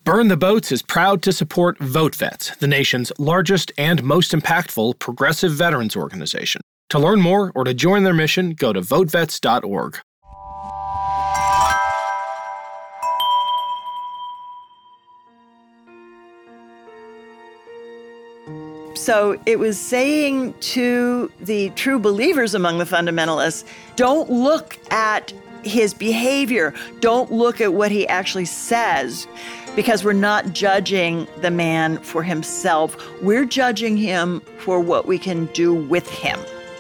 Burn the Boats is proud to support VoteVets, the nation's largest and most impactful progressive veterans organization. To learn more or to join their mission, go to votevets.org. So it was saying to the true believers among the fundamentalists, don't look at his behavior, don't look at what he actually says, because we're not judging the man for himself. We're judging him for what we can do with him.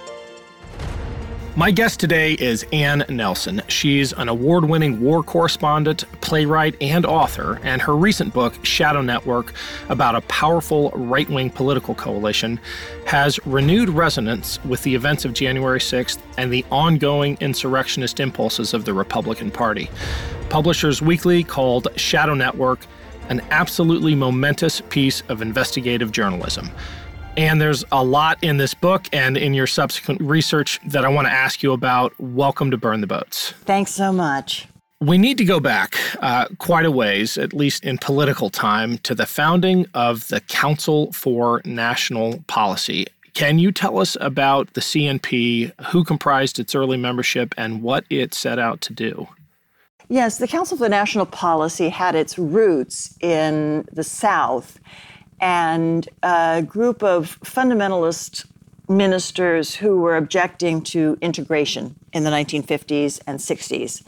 My guest today is Ann Nelson. She's an award-winning war correspondent, playwright, and author, and her recent book, Shadow Network, about a powerful right-wing political coalition, has renewed resonance with the events of January 6th and the ongoing insurrectionist impulses of the Republican Party. Publishers Weekly called Shadow Network an absolutely momentous piece of investigative journalism. And there's a lot in this book and in your subsequent research that I want to ask you about. Welcome to Burn the Boats. Thanks so much. We need to go back quite a ways, at least in political time, to the founding of the Council for National Policy. Can you tell us about the CNP, who comprised its early membership, and what it set out to do? Yes, the Council for National Policy had its roots in the South, and a group of fundamentalist ministers who were objecting to integration in the 1950s and 60s.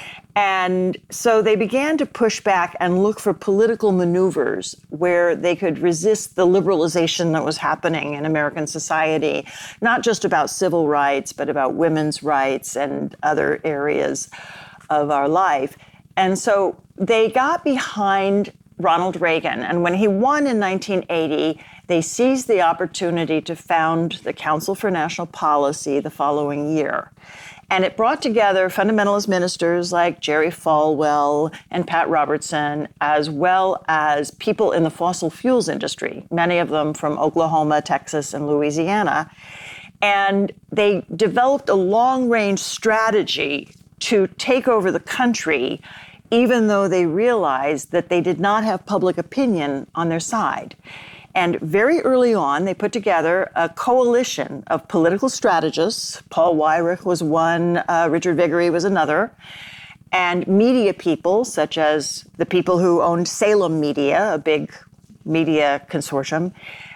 And so they began to push back and look for political maneuvers where they could resist the liberalization that was happening in American society, not just about civil rights, but about women's rights and other areas of our life. And so they got behind Ronald Reagan. And when he won in 1980, they seized the opportunity to found the Council for National Policy the following year. And it brought together fundamentalist ministers like Jerry Falwell and Pat Robertson, as well as people in the fossil fuels industry, many of them from Oklahoma, Texas, and Louisiana. And they developed a long-range strategy to take over the country, even though they realized that they did not have public opinion on their side. And very early on, they put together a coalition of political strategists. Paul Weyrich was one, Richard Viguerie was another, and media people, such as the people who owned Salem Media, a big media consortium,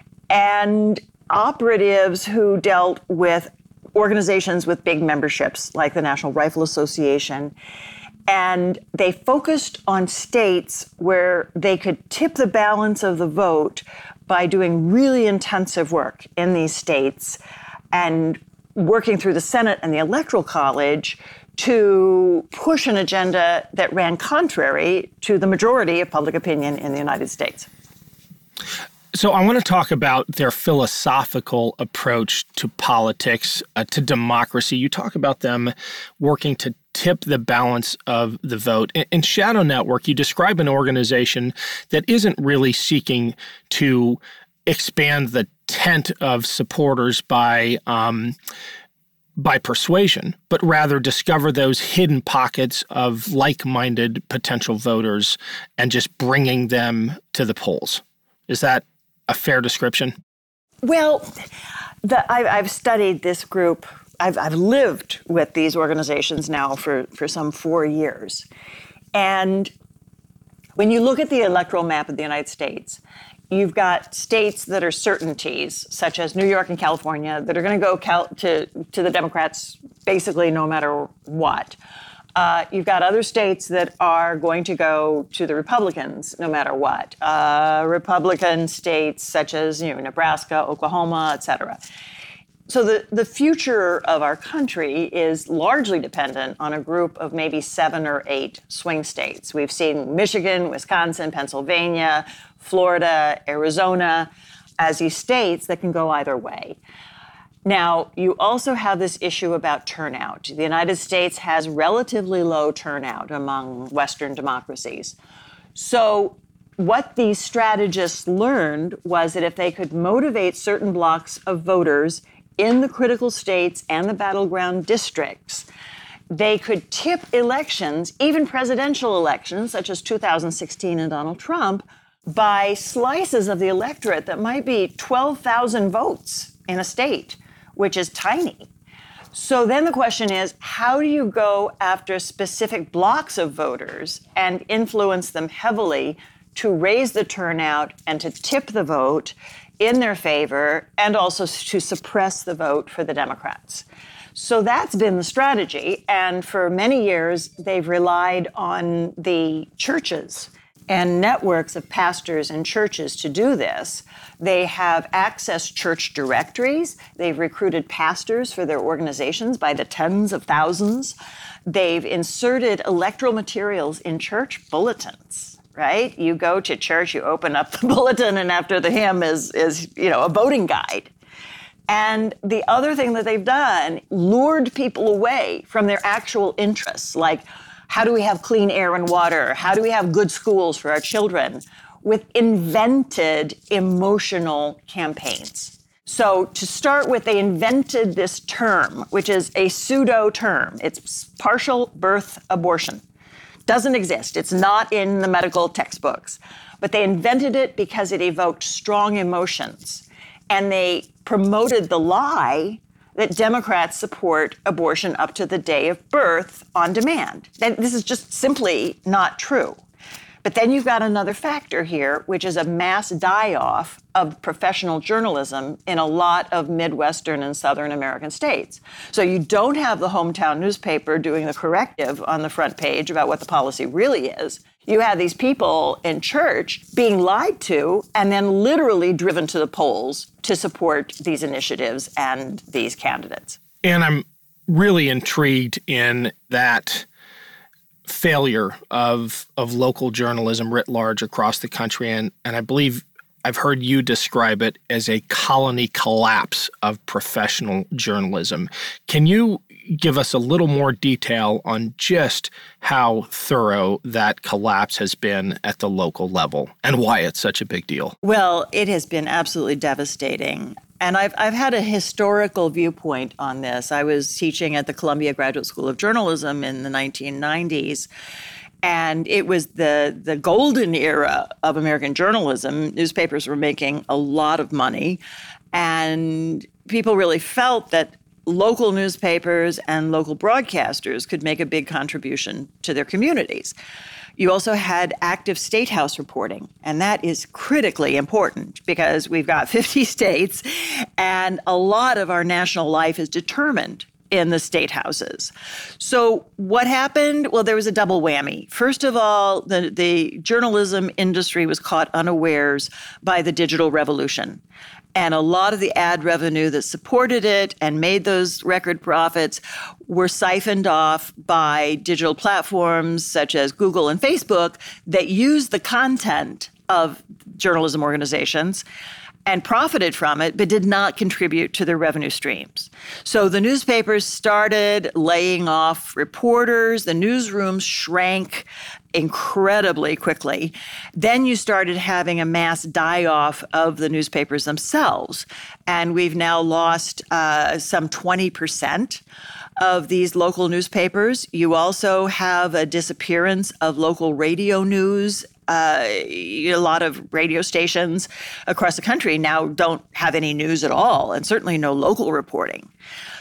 and operatives who dealt with organizations with big memberships, like the National Rifle Association. And they focused on states where they could tip the balance of the vote by doing really intensive work in these states and working through the Senate and the Electoral College to push an agenda that ran contrary to the majority of public opinion in the United States. So I want to talk about their philosophical approach to politics, to democracy. You talk about them working to tip the balance of the vote. In Shadow Network, you describe an organization that isn't really seeking to expand the tent of supporters by persuasion, but rather discover those hidden pockets of like-minded potential voters and just bringing them to the polls. Is that a fair description? Well, I've studied this group. I've lived with these organizations now for some 4 years. And when you look at the electoral map of the United States, you've got states that are certainties, such as New York and California, that are going to go to the Democrats basically no matter what. You've got other states that are going to go to the Republicans no matter what. Republican states such as Nebraska, Oklahoma, et cetera. So the future of our country is largely dependent on a group of maybe 7 or 8 swing states. We've seen Michigan, Wisconsin, Pennsylvania, Florida, Arizona as these states that can go either way. Now, you also have this issue about turnout. The United States has relatively low turnout among Western democracies. So what these strategists learned was that if they could motivate certain blocks of voters in the critical states and the battleground districts they could tip elections, even presidential elections, such as 2016 and Donald Trump, by slices of the electorate that might be 12,000 votes in a state, which is tiny. So then the question is, how do you go after specific blocks of voters and influence them heavily to raise the turnout and to tip the vote in their favor and also to suppress the vote for the Democrats? So that's been the strategy. And for many years, they've relied on the churches and networks of pastors and churches to do this. They have accessed church directories. They've recruited pastors for their organizations by the tens of thousands. They've inserted electoral materials in church bulletins, right? You go to church, you open up the bulletin, and after the hymn is a voting guide. And the other thing that they've done, lured people away from their actual interests, like how do we have clean air and water? How do we have good schools for our children? With invented emotional campaigns. So to start with, they invented this term, which is a pseudo term. It's partial birth abortion. Doesn't exist. It's not in the medical textbooks. But they invented it because it evoked strong emotions. And they promoted the lie that Democrats support abortion up to the day of birth on demand. And this is just simply not true. But then you've got another factor here, which is a mass die-off of professional journalism in a lot of Midwestern and Southern American states. So you don't have the hometown newspaper doing the corrective on the front page about what the policy really is. You have these people in church being lied to and then literally driven to the polls to support these initiatives and these candidates. And I'm really intrigued in that failure of local journalism writ large across the country. And I believe I've heard you describe it as a colony collapse of professional journalism. Can you give us a little more detail on just how thorough that collapse has been at the local level and why it's such a big deal? Well, it has been absolutely devastating. And I've had a historical viewpoint on this. I was teaching at the Columbia Graduate School of Journalism in the 1990s. And it was the golden era of American journalism. Newspapers were making a lot of money. And people really felt that local newspapers and local broadcasters could make a big contribution to their communities. You also had active state house reporting, and that is critically important because we've got 50 states, and a lot of our national life is determined in the state houses. So what happened? Well, there was a double whammy. First of all, the journalism industry was caught unawares by the digital revolution. And a lot of the ad revenue that supported it and made those record profits were siphoned off by digital platforms such as Google and Facebook that used the content of journalism organizations and profited from it, but did not contribute to their revenue streams. So the newspapers started laying off reporters. The newsrooms shrank incredibly quickly. Then you started having a mass die-off of the newspapers themselves. And we've now lost some 20% of these local newspapers. You also have a disappearance of local radio news. A lot of radio stations across the country now don't have any news at all, and certainly no local reporting.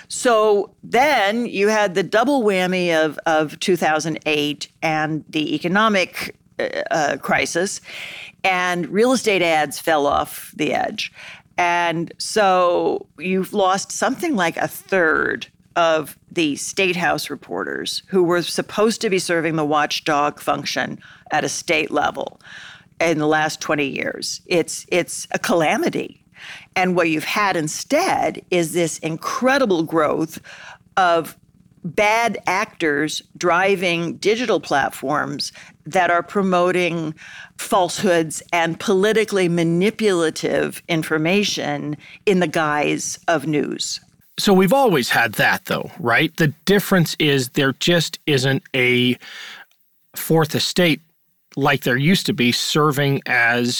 So then you had the double whammy of 2008 and the economic crisis, and real estate ads fell off the edge. And so you've lost something like a third of the state house reporters who were supposed to be serving the watchdog function at a state level in the last 20 years. It's a calamity. And what you've had instead is this incredible growth of bad actors driving digital platforms that are promoting falsehoods and politically manipulative information in the guise of news. So we've always had that, though, right? The difference is there just isn't a fourth estate like there used to be serving as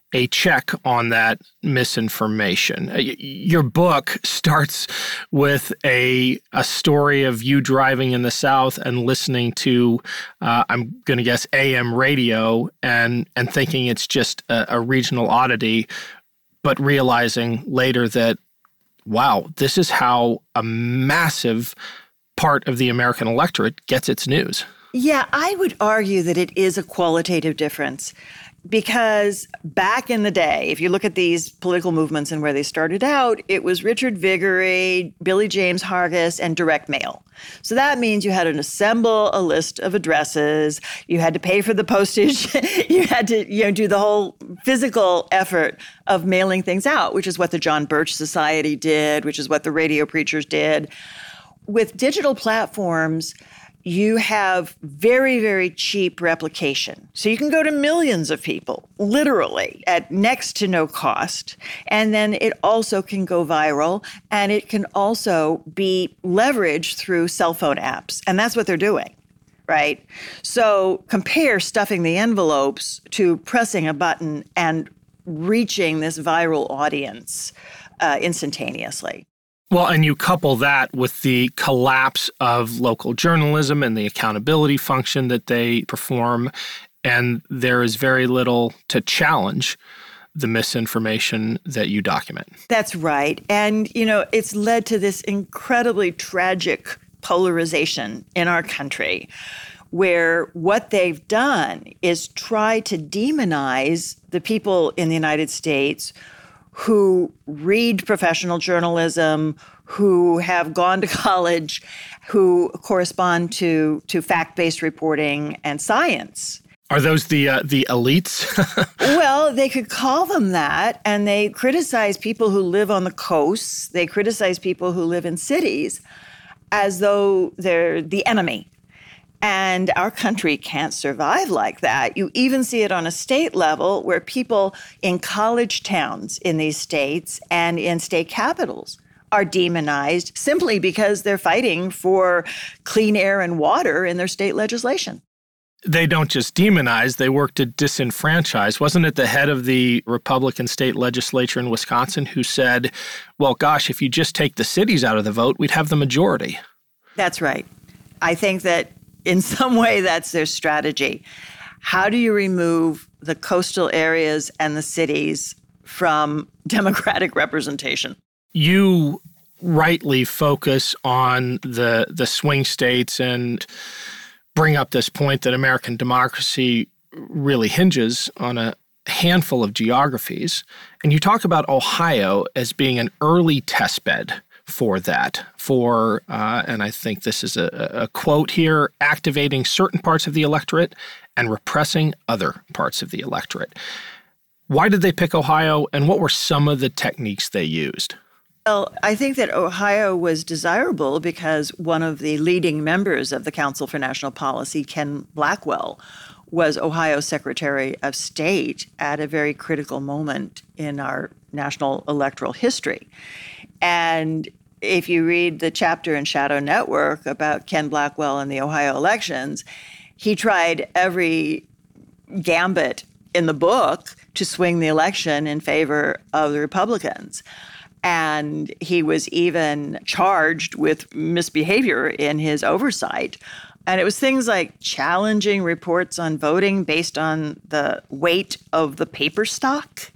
a check on that misinformation. Your book starts with a story of you driving in the South and listening to, I'm going to guess, AM radio and thinking it's just a regional oddity, but realizing later that, wow, this is how a massive part of the American electorate gets its news. Yeah, I would argue that it is a qualitative difference because back in the day, if you look at these political movements and where they started out, it was Richard Viguerie, Billy James Hargis, and direct mail. So that means you had to assemble a list of addresses, you had to pay for the postage, you had to do the whole physical effort of mailing things out, which is what the John Birch Society did, which is what the radio preachers did. With digital platforms, you have very, very cheap replication. So you can go to millions of people, literally, at next to no cost. And then it also can go viral, and it can also be leveraged through cell phone apps. And that's what they're doing, right? So compare stuffing the envelopes to pressing a button and reaching this viral audience instantaneously. Well, and you couple that with the collapse of local journalism and the accountability function that they perform, and there is very little to challenge the misinformation that you document. That's right. And, it's led to this incredibly tragic polarization in our country, where what they've done is try to demonize the people in the United States who read professional journalism, who have gone to college, who correspond to fact-based reporting and science. Are those the elites? Well, they could call them that, and they criticize people who live on the coasts. They criticize people who live in cities as though they're the enemy. And our country can't survive like that. You even see it on a state level where people in college towns in these states and in state capitals are demonized simply because they're fighting for clean air and water in their state legislation. They don't just demonize, they work to disenfranchise. Wasn't it the head of the Republican state legislature in Wisconsin who said, well, gosh, if you just take the cities out of the vote, we'd have the majority? That's right. I think that in some way, that's their strategy. How do you remove the coastal areas and the cities from democratic representation? You rightly focus on the swing states and bring up this point that American democracy really hinges on a handful of geographies. And you talk about Ohio as being an early testbed for that, and I think this is a quote here, activating certain parts of the electorate and repressing other parts of the electorate. Why did they pick Ohio, and what were some of the techniques they used? Well, I think that Ohio was desirable because one of the leading members of the Council for National Policy, Ken Blackwell, was Ohio's Secretary of State at a very critical moment in our national electoral history. And if you read the chapter in Shadow Network about Ken Blackwell and the Ohio elections, he tried every gambit in the book to swing the election in favor of the Republicans. And he was even charged with misbehavior in his oversight. And it was things like challenging reports on voting based on the weight of the paper stock.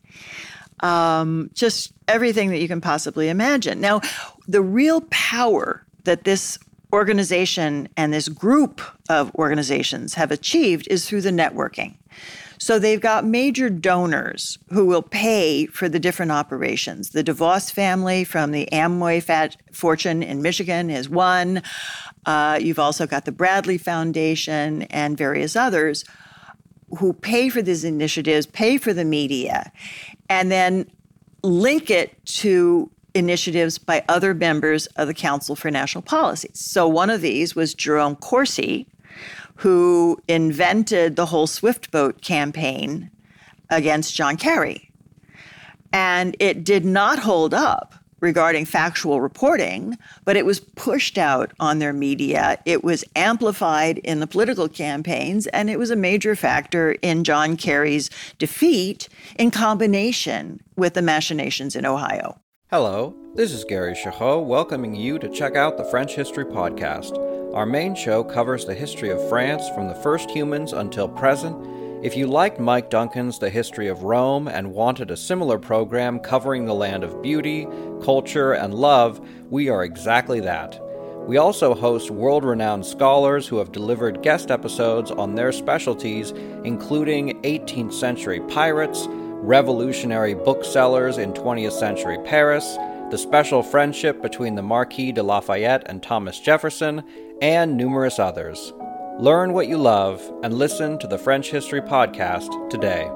Just everything that you can possibly imagine. Now, the real power that this organization and this group of organizations have achieved is through the networking. So they've got major donors who will pay for the different operations. The DeVos family from the Amway fortune in Michigan is one. You've also got the Bradley Foundation and various others who pay for these initiatives, pay for the media, and then link it to initiatives by other members of the Council for National Policy. So one of these was Jerome Corsi, who invented the whole Swift Boat campaign against John Kerry. And it did not hold up regarding factual reporting, but it was pushed out on their media. It was amplified in the political campaigns, and it was a major factor in John Kerry's defeat in combination with the machinations in Ohio. Hello, this is Gary Chahot welcoming you to check out the French History Podcast. Our main show covers the history of France from the first humans until present. If you liked Mike Duncan's The History of Rome and wanted a similar program covering the land of beauty, culture, and love, we are exactly that. We also host world-renowned scholars who have delivered guest episodes on their specialties, including 18th century pirates, revolutionary booksellers in 20th century Paris, the special friendship between the Marquis de Lafayette and Thomas Jefferson, and numerous others. Learn what you love and listen to the French History Podcast today.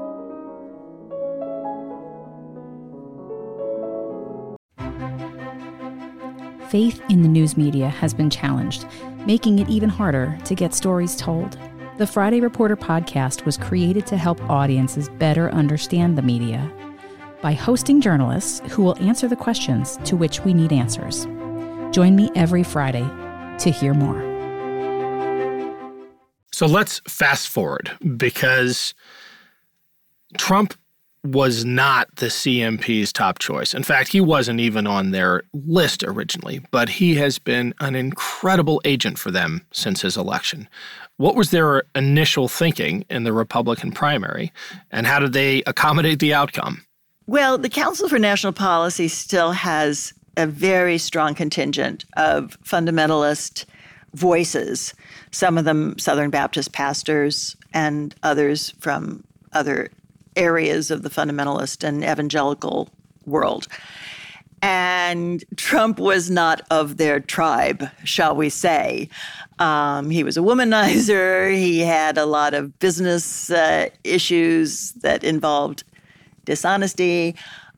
Faith in the news media has been challenged, making it even harder to get stories told. The Friday Reporter podcast was created to help audiences better understand the media by hosting journalists who will answer the questions to which we need answers. Join me every Friday to hear more. So let's fast forward, because Trump was not the CMP's top choice. In fact, he wasn't even on their list originally, but he has been an incredible agent for them since his election. What was their initial thinking in the Republican primary, and how did they accommodate the outcome? Well, the Council for National Policy still has a very strong contingent of fundamentalist voices, some of them Southern Baptist pastors and others from other areas of the fundamentalist and evangelical world. And Trump was not of their tribe, shall we say. He was a womanizer. He had a lot of business issues that involved dishonesty.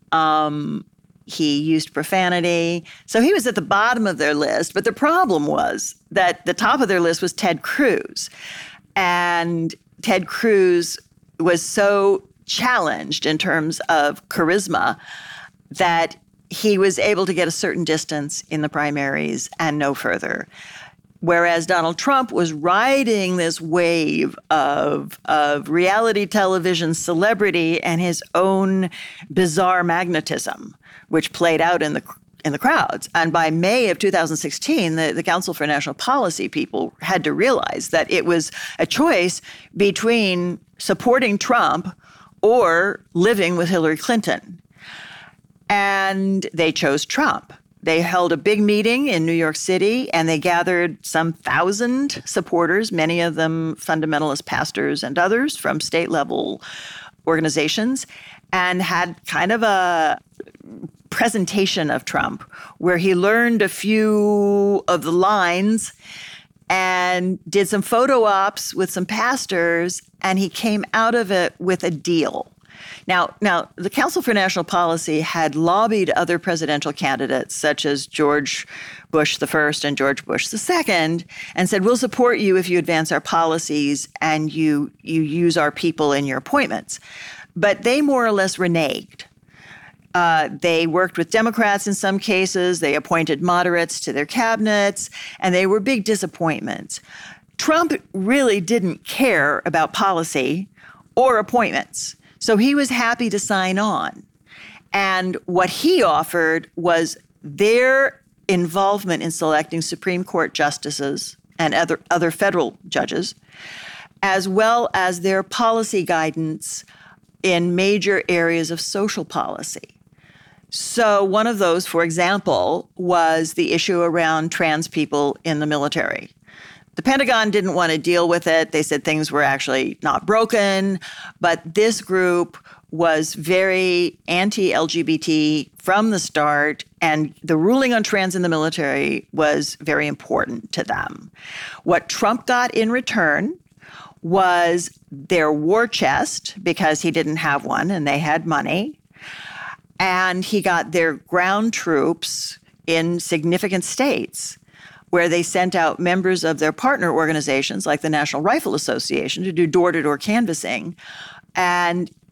He used profanity. So he was at the bottom of their list. But the problem was that the top of their list was Ted Cruz. And Ted Cruz was so challenged in terms of charisma that he was able to get a certain distance in the primaries and no further. Whereas Donald Trump was riding this wave of reality television celebrity and his own bizarre magnetism, which played out in the crowds. And by May of 2016, the Council for National Policy people had to realize that it was a choice between supporting Trump or living with Hillary Clinton. And they chose Trump. They held a big meeting in New York City, and they gathered some 1,000 supporters, many of them fundamentalist pastors and others from state-level organizations, and had kind of a presentation of Trump where he learned a few of the lines and did some photo ops with some pastors, and he came out of it with a deal. Now, the Council for National Policy had lobbied other presidential candidates, such as George Bush I and George Bush II, and said, we'll support you if you advance our policies and you use our people in your appointments. But they more or less reneged. They worked with Democrats in some cases. They appointed moderates to their cabinets, and they were big disappointments. Trump really didn't care about policy or appointments. So he was happy to sign on. And what he offered was their involvement in selecting Supreme Court justices and other federal judges, as well as their policy guidance in major areas of social policy. So one of those, for example, was the issue around trans people in the military. The Pentagon didn't want to deal with it. They said things were actually not broken, but this group was very anti-LGBT from the start, and the ruling on trans in the military was very important to them. What Trump got in return was their war chest, because he didn't have one and they had money, and he got their ground troops in significant states, where they sent out members of their partner organizations like the National Rifle Association to do door-to-door canvassing. And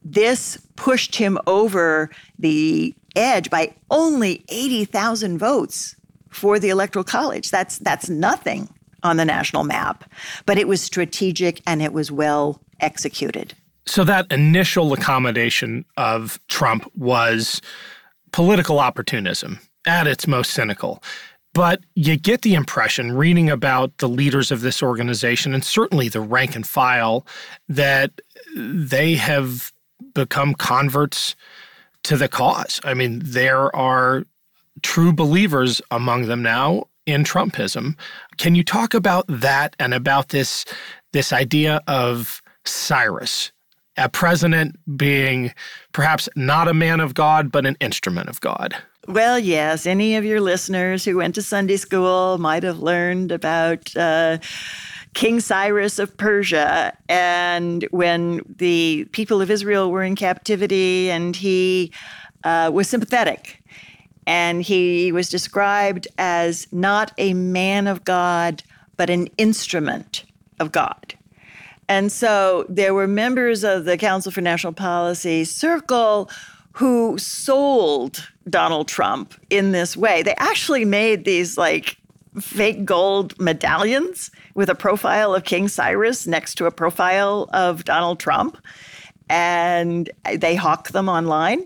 this pushed him over the edge by only 80,000 votes for the Electoral College. That's nothing on the national map, but it was strategic and it was well executed. So that initial accommodation of Trump was political opportunism at its most cynical. But you get the impression, reading about the leaders of this organization, and certainly the rank and file, that they have become converts to the cause. I mean, there are true believers among them now in Trumpism. Can you talk about that and about this idea of Cyrus, a president being perhaps not a man of God, but an instrument of God? Well, yes. Any of your listeners who went to Sunday school might have learned about King Cyrus of Persia, and when the people of Israel were in captivity, and he was sympathetic. And he was described as not a man of God, but an instrument of God. And so there were members of the Council for National Policy circle who sold Donald Trump in this way. They actually made these like fake gold medallions with a profile of King Cyrus next to a profile of Donald Trump, and they hawk them online.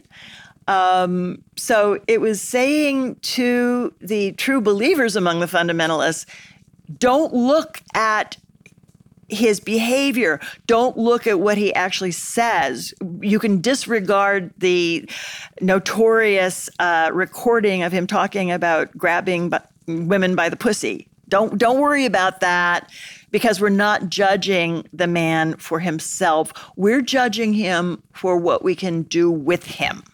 So it was saying to the true believers among the fundamentalists, don't look at his behavior. Don't look at what he actually says. You can disregard the notorious recording of him talking about grabbing women by the pussy. Don't worry about that, because we're not judging the man for himself. We're judging him for what we can do with him.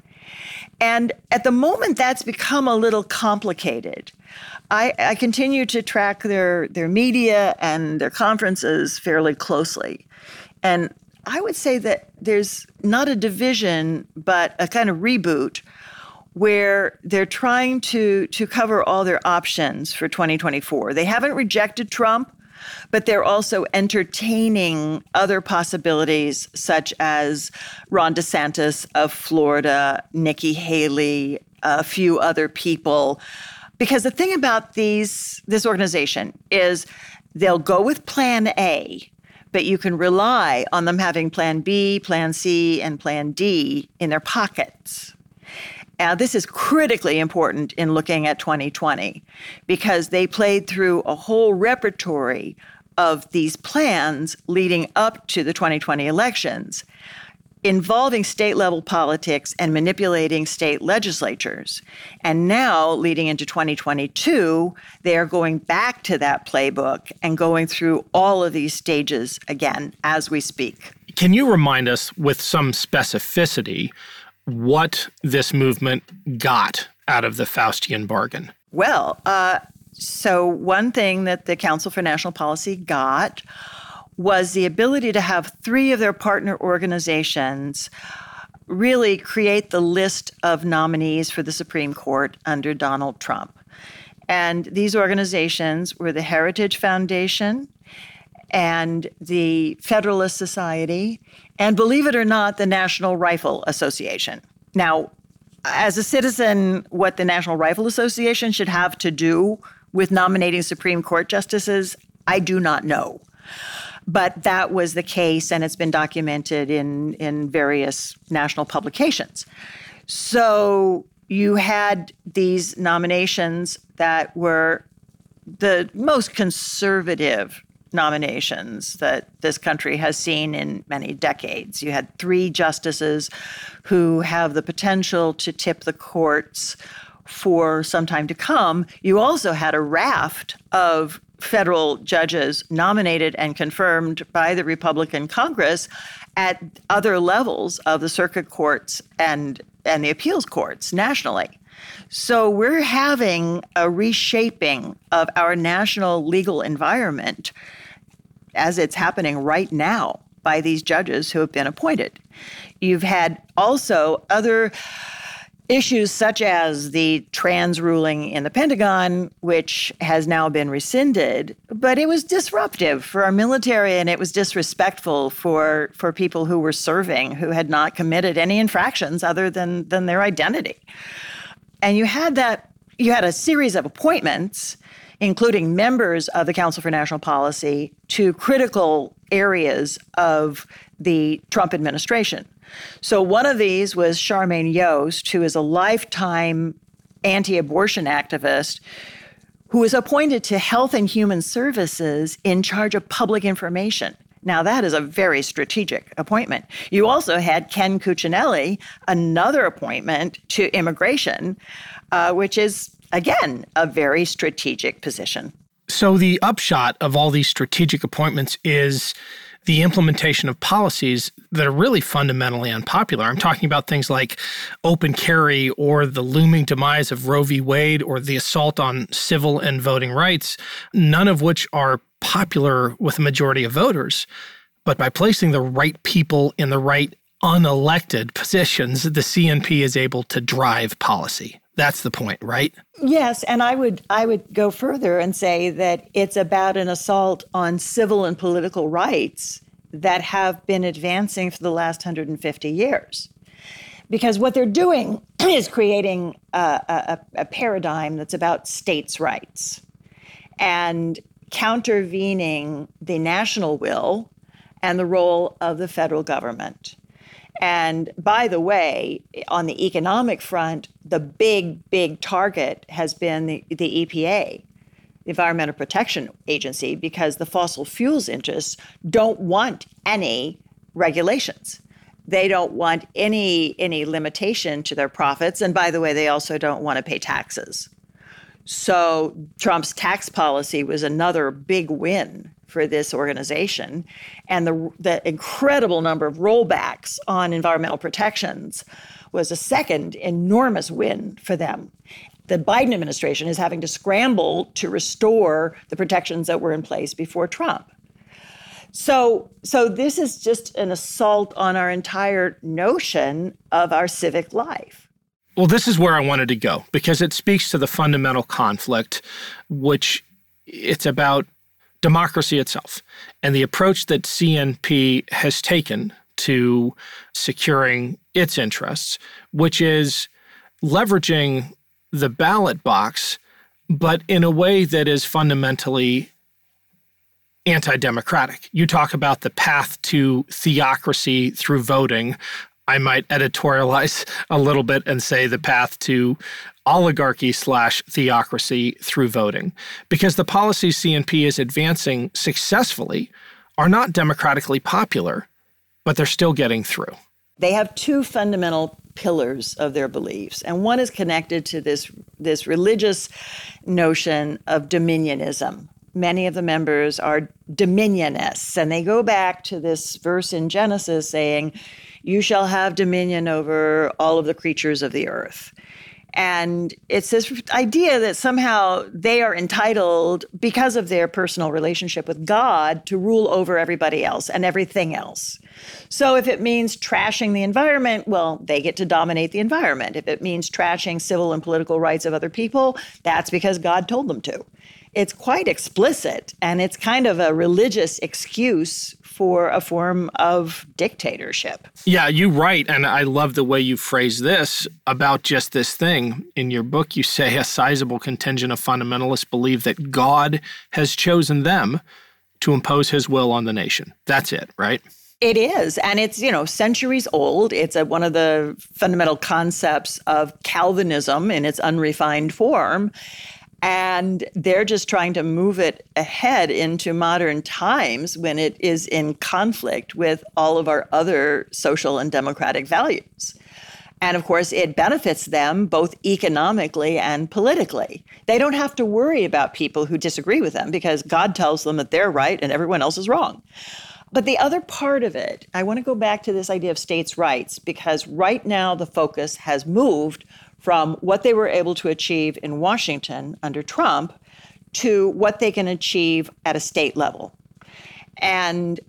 And at the moment, that's become a little complicated. I continue to track their media and their conferences fairly closely. And I would say that there's not a division, but a kind of reboot where they're trying to cover all their options for 2024. They haven't rejected Trump, but they're also entertaining other possibilities, such as Ron DeSantis of Florida, Nikki Haley, a few other people. Because the thing about this organization is they'll go with Plan A, but you can rely on them having Plan B, Plan C, and Plan D in their pockets. Now, this is critically important in looking at 2020, because they played through a whole repertory of these plans leading up to the 2020 elections, involving state-level politics and manipulating state legislatures. And now, leading into 2022, they are going back to that playbook and going through all of these stages again as we speak. Can you remind us with some specificity what this movement got out of the Faustian bargain? Well, so one thing that the Council for National Policy got was the ability to have three of their partner organizations really create the list of nominees for the Supreme Court under Donald Trump. And these organizations were the Heritage Foundation and the Federalist Society, and believe it or not, the National Rifle Association. Now, as a citizen, what the National Rifle Association should have to do with nominating Supreme Court justices, I do not know. But that was the case, and it's been documented in various national publications. So you had these nominations that were the most conservative nominations that this country has seen in many decades. You had three justices who have the potential to tip the courts for some time to come. You also had a raft of federal judges nominated and confirmed by the Republican Congress at other levels of the circuit courts and the appeals courts nationally. So we're having a reshaping of our national legal environment as it's happening right now by these judges who have been appointed. You've had also other Issues such as the trans ruling in the Pentagon, which has now been rescinded, but it was disruptive for our military and it was disrespectful for people who were serving, who had not committed any infractions other than their identity. And you had a series of appointments, including members of the Council for National Policy, to critical areas of the Trump administration. So one of these was Charmaine Yost, who is a lifetime anti-abortion activist who was appointed to Health and Human Services in charge of public information. Now, that is a very strategic appointment. You also had Ken Cuccinelli, another appointment to immigration, which is, again, a very strategic position. So the upshot of all these strategic appointments is the implementation of policies that are really fundamentally unpopular. I'm talking about things like open carry or the looming demise of Roe v. Wade or the assault on civil and voting rights, none of which are popular with a majority of voters. But by placing the right people in the right unelected positions, the CNP is able to drive policy. That's the point, right? Yes, and I would go further and say that it's about an assault on civil and political rights that have been advancing for the last 150 years. Because what they're doing is creating a paradigm that's about states' rights and countervening the national will and the role of the federal government. And by the way, on the economic front, the big target has been the EPA, the Environmental Protection Agency, because the fossil fuels interests don't want any regulations. They don't want any limitation to their profits. And by the way, they also don't want to pay taxes. So Trump's tax policy was another big win for this organization. And the incredible number of rollbacks on environmental protections was a second enormous win for them. The Biden administration is having to scramble to restore the protections that were in place before Trump. So this is just an assault on our entire notion of our civic life. Well, this is where I wanted to go, because it speaks to the fundamental conflict, which it's about democracy itself and the approach that CNP has taken to securing its interests, which is leveraging the ballot box, but in a way that is fundamentally anti-democratic. You talk about the path to theocracy through voting. I might editorialize a little bit and say the path to oligarchy/theocracy through voting, because the policies CNP is advancing successfully are not democratically popular, but they're still getting through. They have two fundamental pillars of their beliefs, and one is connected to this religious notion of dominionism. Many of the members are dominionists, and they go back to this verse in Genesis saying, "You shall have dominion over all of the creatures of the earth." And it's this idea that somehow they are entitled, because of their personal relationship with God, to rule over everybody else and everything else. So if it means trashing the environment, well, they get to dominate the environment. If it means trashing civil and political rights of other people, that's because God told them to. It's quite explicit, and it's kind of a religious excuse for a form of dictatorship. Yeah, you write, and I love the way you phrase this about just this thing. In your book, you say a sizable contingent of fundamentalists believe that God has chosen them to impose his will on the nation. That's it, right? It is, and it's, centuries old. It's one of the fundamental concepts of Calvinism in its unrefined form. And they're just trying to move it ahead into modern times when it is in conflict with all of our other social and democratic values. And of course, it benefits them both economically and politically. They don't have to worry about people who disagree with them because God tells them that they're right and everyone else is wrong. But the other part of it, I want to go back to this idea of states' rights, because right now the focus has moved from what they were able to achieve in Washington under Trump to what they can achieve at a state level. And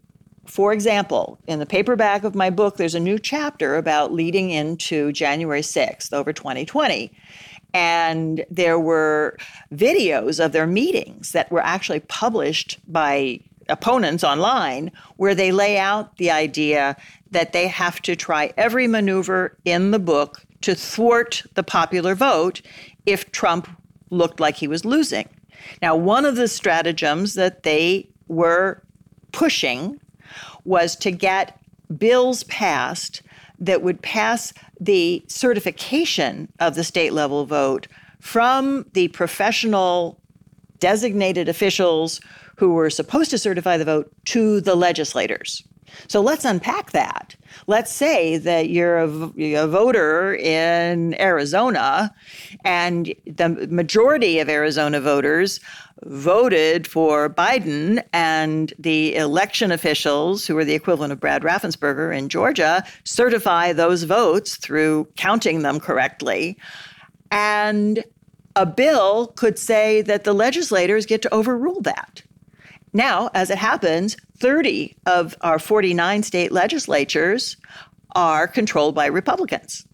For example, in the paperback of my book, there's a new chapter about leading into January 6th over 2020. And there were videos of their meetings that were actually published by opponents online, where they lay out the idea that they have to try every maneuver in the book to thwart the popular vote if Trump looked like he was losing. Now, one of the stratagems that they were pushing was to get bills passed that would pass the certification of the state level vote from the professional designated officials who were supposed to certify the vote to the legislators. So let's unpack that. Let's say that you're a voter in Arizona, and the majority of Arizona voters voted for Biden, and the election officials, who are the equivalent of Brad Raffensperger in Georgia, certify those votes through counting them correctly. And a bill could say that the legislators get to overrule that. Now, as it happens, 30 of our 49 state legislatures are controlled by Republicans.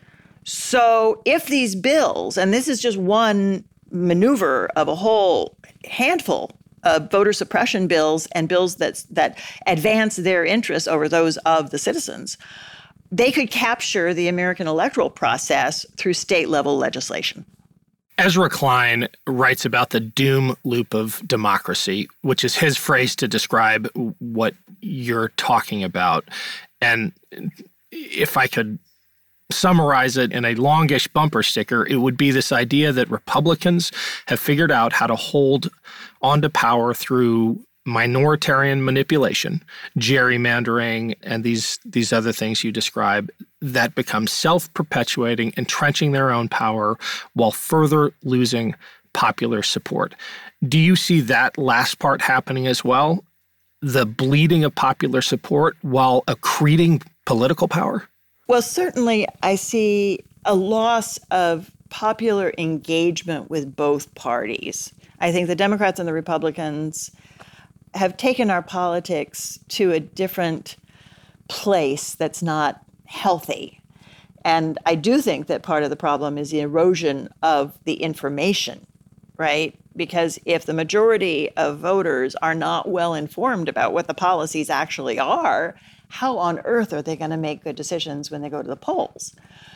So if these bills, and this is just one maneuver of a whole handful of voter suppression bills and bills that advance their interests over those of the citizens, they could capture the American electoral process through state-level legislation. Ezra Klein writes about the doom loop of democracy, which is his phrase to describe what you're talking about. And if I could summarize it in a longish bumper sticker, it would be this idea that Republicans have figured out how to hold onto power through minoritarian manipulation, gerrymandering, and these other things you describe that become self-perpetuating, entrenching their own power while further losing popular support. Do you see that last part happening as well? The bleeding of popular support while accreting political power? Well, certainly I see a loss of popular engagement with both parties. I think the Democrats and the Republicans have taken our politics to a different place that's not healthy. And I do think that part of the problem is the erosion of the information, right? Because if the majority of voters are not well informed about what the policies actually are, how on earth are they going to make good decisions when they go to the polls?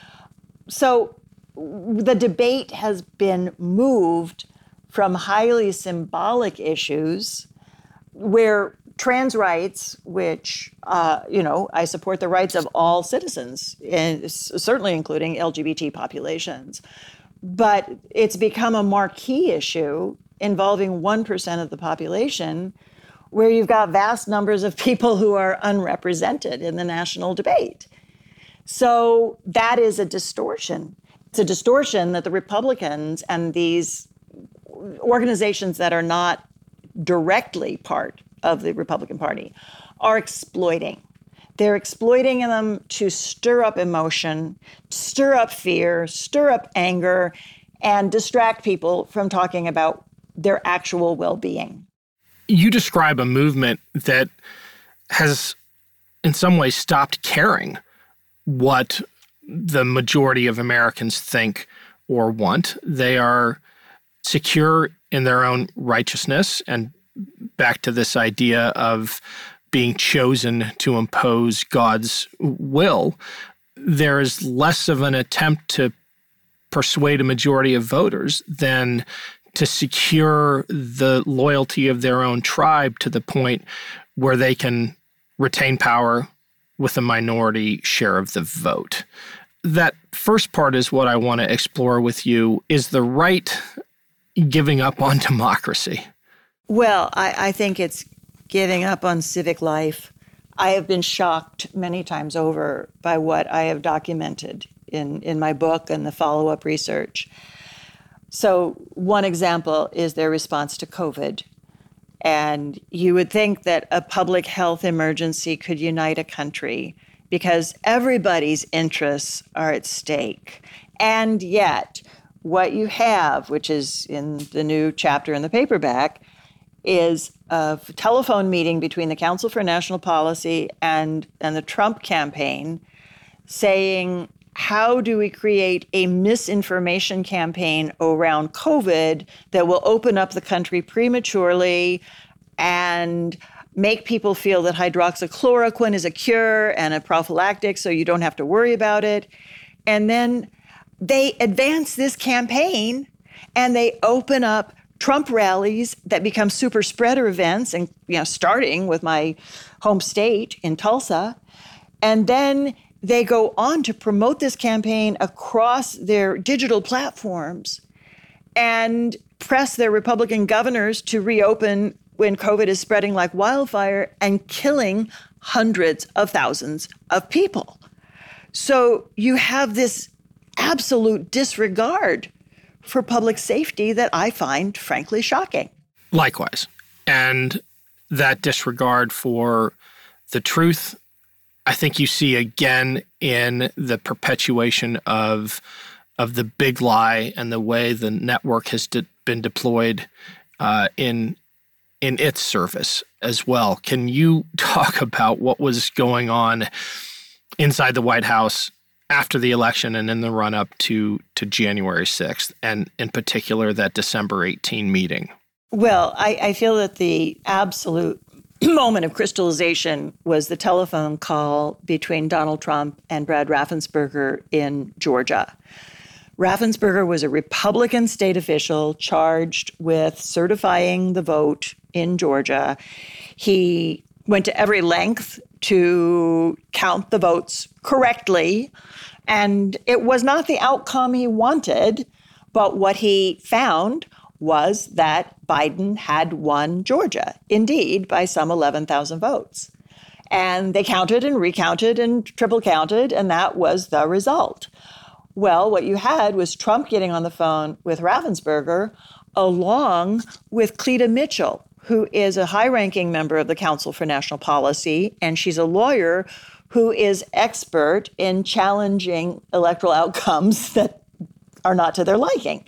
So the debate has been moved from highly symbolic issues where trans rights, which, I support the rights of all citizens, and certainly including LGBT populations. But it's become a marquee issue involving 1% of the population, where you've got vast numbers of people who are unrepresented in the national debate. So that is a distortion. It's a distortion that the Republicans and these organizations that are not directly part of the Republican Party are exploiting. They're exploiting them to stir up emotion, stir up fear, stir up anger, and distract people from talking about their actual well-being. You describe a movement that has, in some ways, stopped caring what the majority of Americans think or want. They are secure in their own righteousness, and back to this idea of being chosen to impose God's will, there is less of an attempt to persuade a majority of voters than to secure the loyalty of their own tribe to the point where they can retain power with a minority share of the vote. That first part is what I want to explore with you. Is the right giving up on democracy? Well, I think it's giving up on civic life. I have been shocked many times over by what I have documented in my book and the follow-up research. So one example is their response to COVID. And you would think that a public health emergency could unite a country because everybody's interests are at stake. And yet, what you have, which is in the new chapter in the paperback, is a telephone meeting between the Council for National Policy and the Trump campaign saying, how do we create a misinformation campaign around COVID that will open up the country prematurely and make people feel that hydroxychloroquine is a cure and a prophylactic so you don't have to worry about it. And then they advance this campaign and they open up Trump rallies that become super spreader events, and starting with my home state in Tulsa. And then they go on to promote this campaign across their digital platforms and press their Republican governors to reopen when COVID is spreading like wildfire and killing hundreds of thousands of people. So you have this absolute disregard for public safety that I find frankly shocking. Likewise. And that disregard for the truth, I think you see again in the perpetuation of the big lie and the way the network has been deployed in its service as well. Can you talk about what was going on inside the White House after the election and in the run-up to January 6th, and in particular that December 18 meeting? Well, I feel that the absolute moment of crystallization was the telephone call between Donald Trump and Brad Raffensperger in Georgia. Raffensperger was a Republican state official charged with certifying the vote in Georgia. He went to every length to count the votes correctly, and it was not the outcome he wanted, but what he found was that Biden had won Georgia, indeed, by some 11,000 votes. And they counted and recounted and triple counted, and that was the result. Well, what you had was Trump getting on the phone with Raffensperger, along with Cleta Mitchell, who is a high-ranking member of the Council for National Policy, and she's a lawyer who is expert in challenging electoral outcomes that are not to their liking.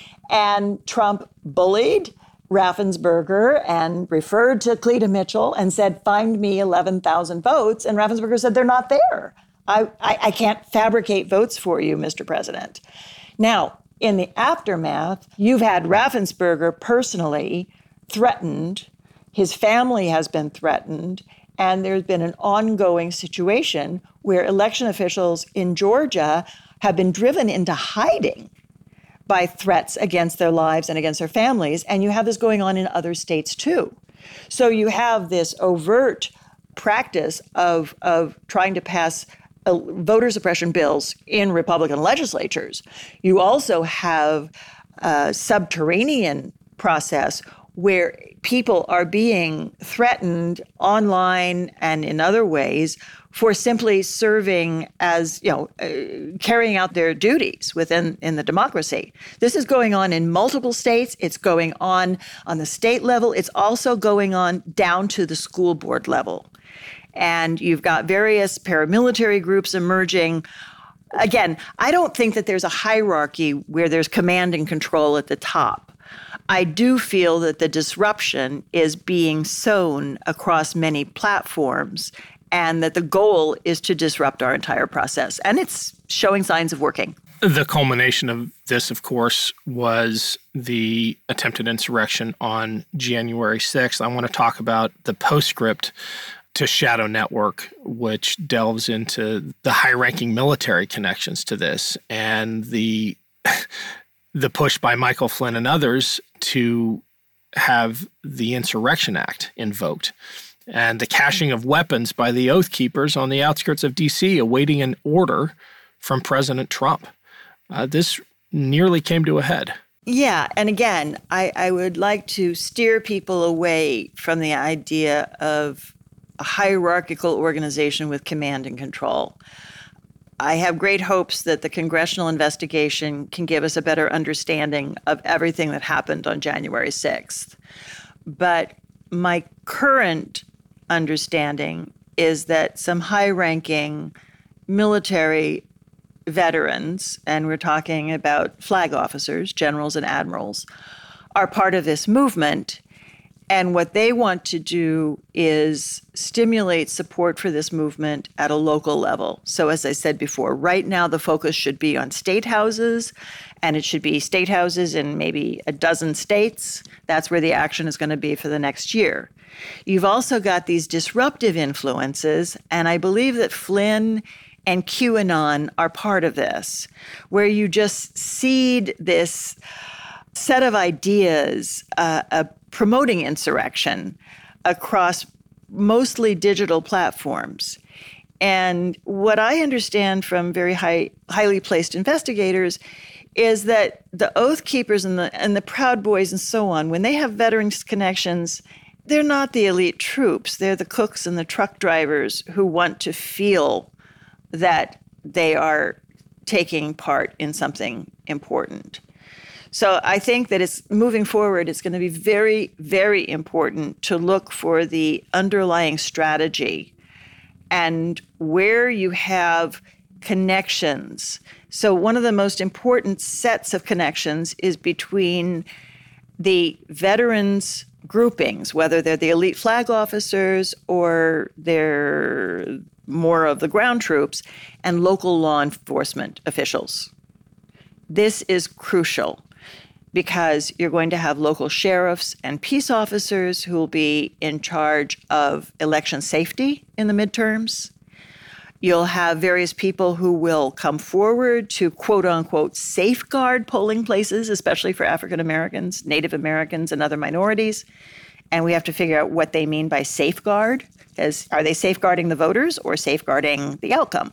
And Trump bullied Raffensperger and referred to Cleta Mitchell and said, find me 11,000 votes. And Raffensperger said, they're not there. I can't fabricate votes for you, Mr. President. Now, in the aftermath, you've had Raffensperger personally threatened. His family has been threatened. And there's been an ongoing situation where election officials in Georgia have been driven into hiding by threats against their lives and against their families. And you have this going on in other states too. So you have this overt practice of trying to pass voter suppression bills in Republican legislatures. You also have a subterranean process where people are being threatened online and in other ways for simply serving as, carrying out their duties in the democracy. This is going on in multiple states. It's going on the state level. It's also going on down to the school board level. And you've got various paramilitary groups emerging. Again, I don't think that there's a hierarchy where there's command and control at the top. I do feel that the disruption is being sown across many platforms and that the goal is to disrupt our entire process. And it's showing signs of working. The culmination of this, of course, was the attempted insurrection on January 6th. I want to talk about the postscript to Shadow Network, which delves into the high-ranking military connections to this and the push by Michael Flynn and others to have the Insurrection Act invoked, and the caching of weapons by the Oath Keepers on the outskirts of D.C., awaiting an order from President Trump. This nearly came to a head. Yeah, and again, I would like to steer people away from the idea of a hierarchical organization with command and control. I have great hopes that the congressional investigation can give us a better understanding of everything that happened on January 6th. But my current understanding is that some high-ranking military veterans, and we're talking about flag officers, generals and admirals, are part of this movement. And what they want to do is stimulate support for this movement at a local level. So as I said before, right now the focus should be on state houses, and it should be state houses in maybe a dozen states. That's where the action is going to be for the next year. You've also got these disruptive influences, and I believe that Flynn and QAnon are part of this, where you just seed this set of ideas promoting insurrection across mostly digital platforms. And what I understand from very highly placed investigators is that the Oath Keepers and the Proud Boys and so on, when they have veterans connections, they're not the elite troops. They're the cooks and the truck drivers who want to feel that they are taking part in something important. So I think that it's moving forward, it's going to be very, very important to look for the underlying strategy and where you have connections. So one of the most important sets of connections is between the veterans groupings, whether they're the elite flag officers or they're more of the ground troops, and local law enforcement officials. This is crucial because you're going to have local sheriffs and peace officers who will be in charge of election safety in the midterms. You'll have various people who will come forward to, quote unquote, safeguard polling places, especially for African Americans, Native Americans, and other minorities. And we have to figure out what they mean by safeguard. Are they safeguarding the voters or safeguarding the outcome?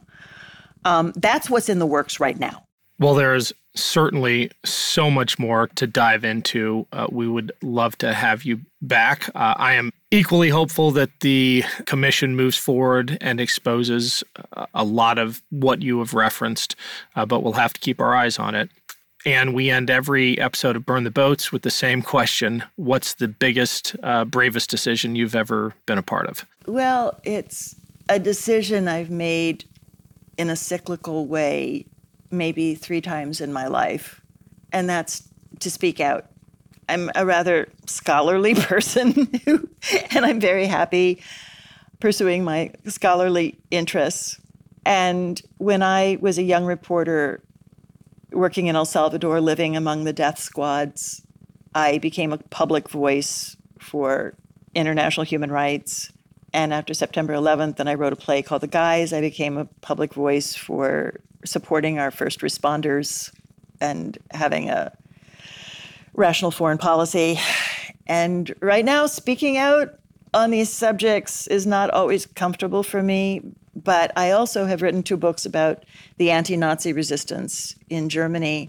That's what's in the works right now. Well, there's certainly so much more to dive into. We would love to have you back. I am equally hopeful that the commission moves forward and exposes a lot of what you have referenced, but we'll have to keep our eyes on it. And we end every episode of Burn the Boats with the same question. What's the biggest, bravest decision you've ever been a part of? Well, it's a decision I've made in a cyclical way maybe 3 times in my life, and that's to speak out. I'm a rather scholarly person, and I'm very happy pursuing my scholarly interests. And when I was a young reporter working in El Salvador, living among the death squads, I became a public voice for international human rights. And after September 11th, and I wrote a play called The Guys, I became a public voice for supporting our first responders and having a rational foreign policy. And right now, speaking out on these subjects is not always comfortable for me, but I also have written 2 books about the anti-Nazi resistance in Germany,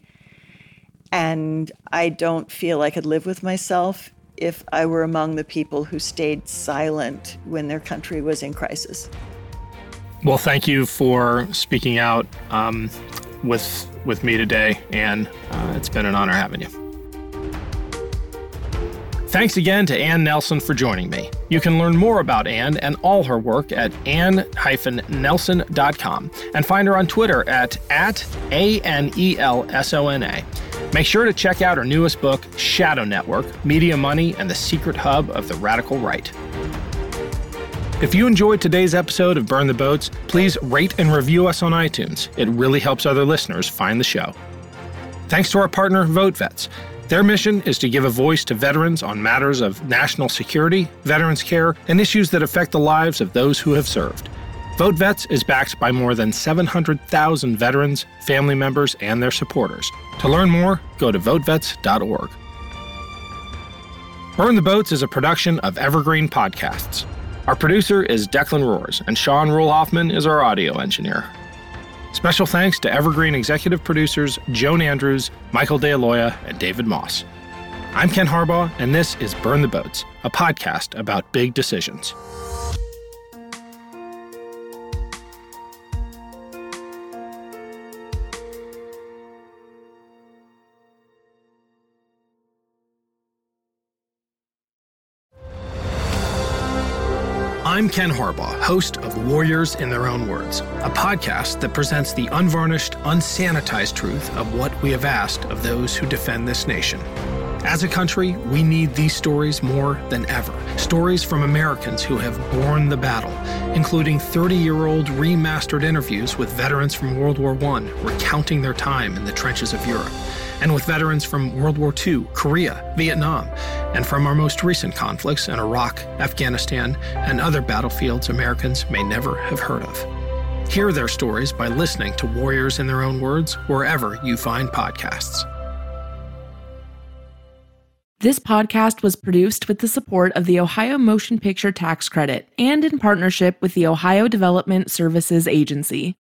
and I don't feel I could live with myself if I were among the people who stayed silent when their country was in crisis. Well, thank you for speaking out with me today, and it's been an honor having you. Thanks again to Ann Nelson for joining me. You can learn more about Ann and all her work at ann-nelson.com and find her on Twitter at ANELSONA. Make sure to check out her newest book, Shadow Network, Media Money and the Secret Hub of the Radical Right. If you enjoyed today's episode of Burn the Boats, please rate and review us on iTunes. It really helps other listeners find the show. Thanks to our partner, VoteVets. Their mission is to give a voice to veterans on matters of national security, veterans care, and issues that affect the lives of those who have served. VoteVets is backed by more than 700,000 veterans, family members, and their supporters. To learn more, go to votevets.org. Burn the Boats is a production of Evergreen Podcasts. Our producer is Declan Roars, and Sean Rule-Hoffman is our audio engineer. Special thanks to Evergreen executive producers Joan Andrews, Michael DeAloia, and David Moss. I'm Ken Harbaugh, and this is Burn the Boats, a podcast about big decisions. I'm Ken Harbaugh, host of Warriors in Their Own Words, a podcast that presents the unvarnished, unsanitized truth of what we have asked of those who defend this nation. As a country, we need these stories more than ever. Stories from Americans who have borne the battle, including 30-year-old remastered interviews with veterans from World War I recounting their time in the trenches of Europe, and with veterans from World War II, Korea, Vietnam, and from our most recent conflicts in Iraq, Afghanistan, and other battlefields Americans may never have heard of. Hear their stories by listening to Warriors in Their Own Words wherever you find podcasts. This podcast was produced with the support of the Ohio Motion Picture Tax Credit and in partnership with the Ohio Development Services Agency.